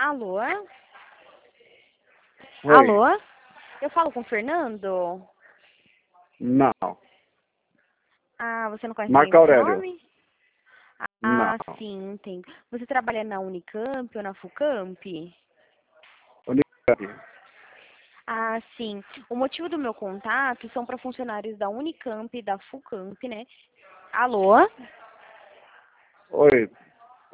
Alô? Oi. Alô? Eu falo com o Fernando? Não. Ah, você não conhece ninguém Marco com esse Aurélio. nome? Não. Ah, sim, entendo. Você trabalha na Unicamp ou na Fucamp? Unicamp. Ah, sim. O motivo do meu contato são para funcionários da Unicamp e da Fucamp, né? Alô? Oi.